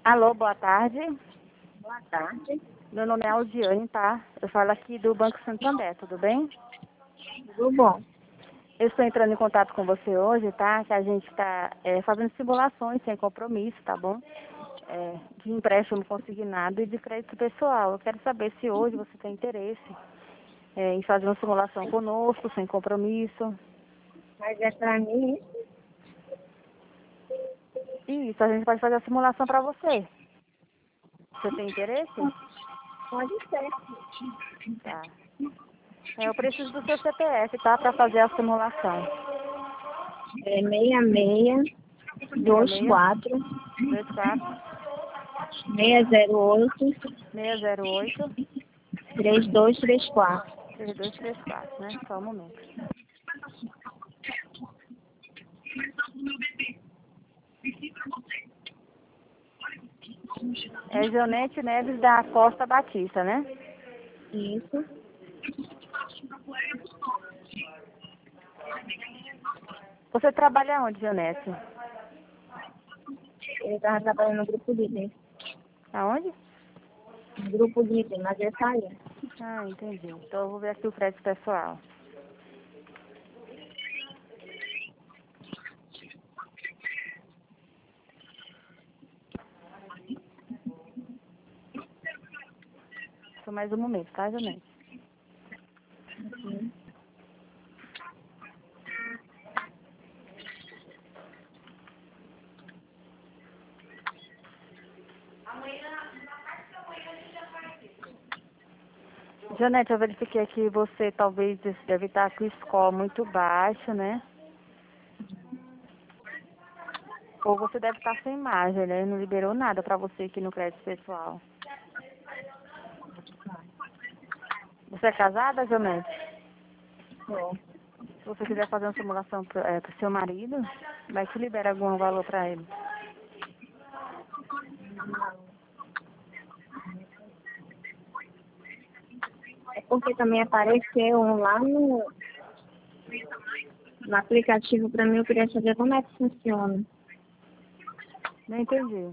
Alô, boa tarde. Boa tarde. Meu nome é Aldiane, tá? Eu falo aqui do Banco Santander, tudo bem? Tudo bom? Eu estou entrando em contato com você hoje, tá? Que a gente está fazendo simulações sem compromisso, tá bom? De empréstimo consignado e de crédito pessoal. Eu quero saber se hoje você tem interesse em fazer uma simulação conosco, sem compromisso. Mas é pra mim, Isso, a gente pode fazer a simulação para você. Você tem interesse? pode ser. Tá. Eu preciso do seu CPF, tá? Para fazer a simulação. É 66 66 24 24 608 608 3234. 3234, né? Só um momento. É Jonete Neves da Costa Batista, né? Isso. Você trabalha onde, Jonete? Ele estava trabalhando no grupo líder. Aonde? No grupo líder, mas eu saí. Ah, entendi. Então eu vou ver aqui o crédito pessoal. Só mais um momento, tá, Jonete? Sim. Jonete, eu verifiquei que você talvez deve estar com o score muito baixo, né? Ou você deve estar sem margem, né? Não liberou nada pra você aqui no crédito pessoal. Você é casada, Jonete? Bom. Se você quiser fazer uma simulação pro seu marido, vai te liberar algum valor pra ele. É porque também apareceu lá no aplicativo para mim, eu queria saber como é que funciona. Não entendi.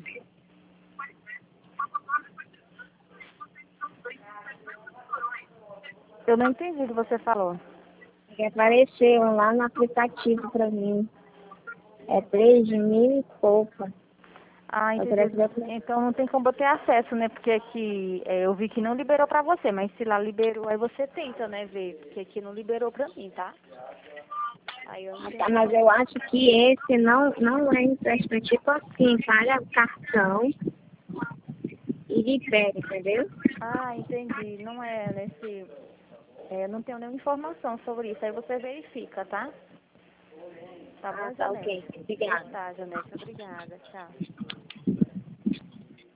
Eu não entendi o que você falou. Que apareceu lá no aplicativo para mim. É 3.000 e pouco. Ah, Eu entendi. queria saber como é. Então não tem como eu ter acesso, né? Porque aqui eu vi que não liberou pra você, mas se lá liberou, aí você tenta, né, ver. Porque aqui não liberou pra mim, tá? Aí eu não tenho Tá, mas eu acho que esse não é empréstimo, é tipo assim, paga o cartão e libera, entendeu? Ah, entendi. Não é nesse. Não tenho nenhuma informação sobre isso. Aí você verifica, tá? Tá Ah, bom, tá, Janete? ok. Pois Obrigada. tá, Janete. Obrigada. Tchau.